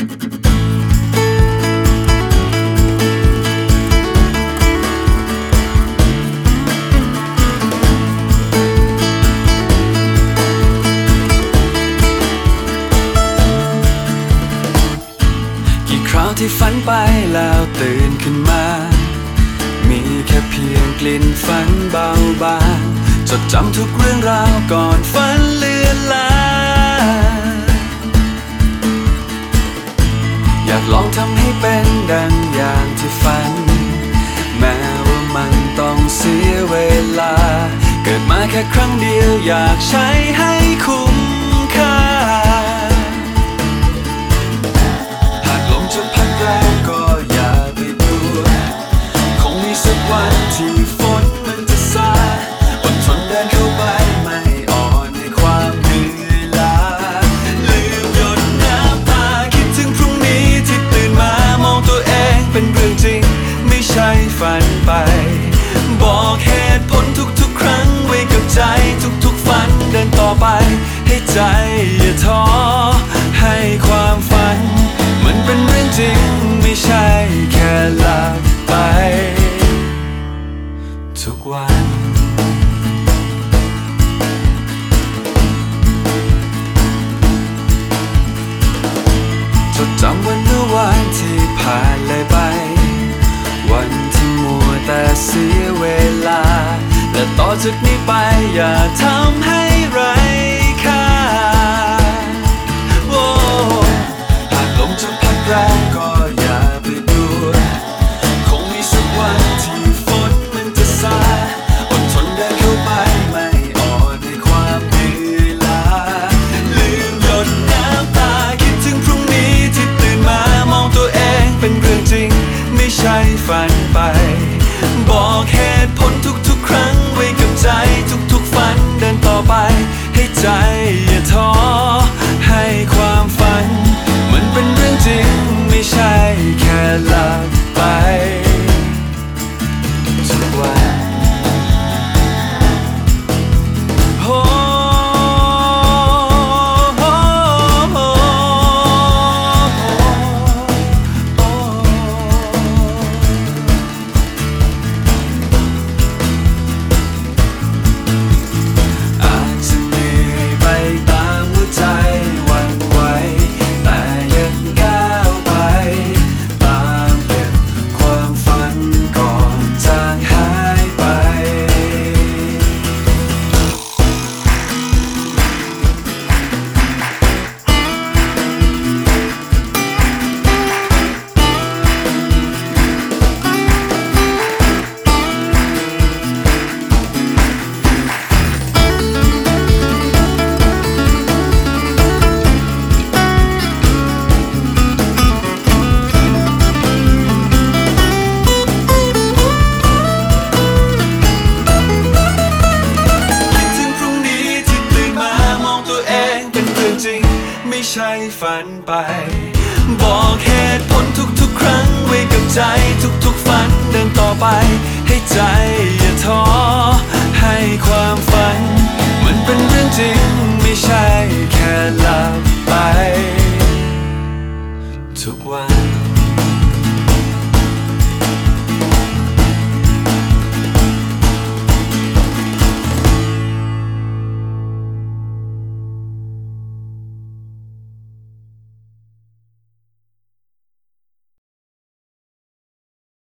ที่ฝันไปแล้วตื่นขึ้นมามีแค่เพียงกลิ่นฝันเบาบางจดจำทุกเรื่องราวก่อนฝันเลือนลางอยากลองทำให้เป็นดังอย่างที่ฝันแม้ว่ามันต้องเสียเวลาเกิดมาแค่ครั้งเดียวอยากใช้ให้คุ้มค่าก็อย่าไปดูคงมีสักวันที่ฝนมันจะซาอดทนเดินเข้าไปไม่อ่อนในความเหนื่อยล้าลืมหยดน้ำตาคิดถึงพรุ่งนี้ที่ตื่นมามองตัวเองเป็นเรื่องจริงไม่ใช่ฝันไปบอกเหตุผลทุกๆครั้งไว้กับใจทุกๆฝันเดินต่อไปให้ใจอย่าท้อให้ความฝันมันเป็นเรื่องจริงไม่ใช่แค่หลับไปทุกวันจดจำวันเมื่อวานที่ผ่านเลยไปวันที่มัวแต่เสียเวลาและต่อจากนี้ไปอย่าทำให้ไร้ค่าหากลมจะพัดแรงก็อย่าไปดูคงมีสักวันที่ฝนมันจะซาอดทนเดินเข้าไปไม่อ่อนในความเหนื่อยล้าลืมหยดน้ำตาคิดถึงพรุ่งนี้ที่ตื่นมามองตัวเองเป็นเรื่องจริงไม่ใช่ฝันไปบอกเหตุผลทุกๆครั้งไว้กับใจทุกๆฝันเดินต่อไปให้ใจอย่าท้อให้ความฝันมันเป็นเรื่องจริงไม่ใช่แค่หลับไปทุกวันไม่ใช่ฝันไปบอกเหตุผลทุกๆครั้งไว้กับใจทุกๆฝันเดินต่อไปให้ใจอย่าท้อให้ความฝันมันเป็นเรื่องจริงไม่ใช่แค่หลับไปทุกวัน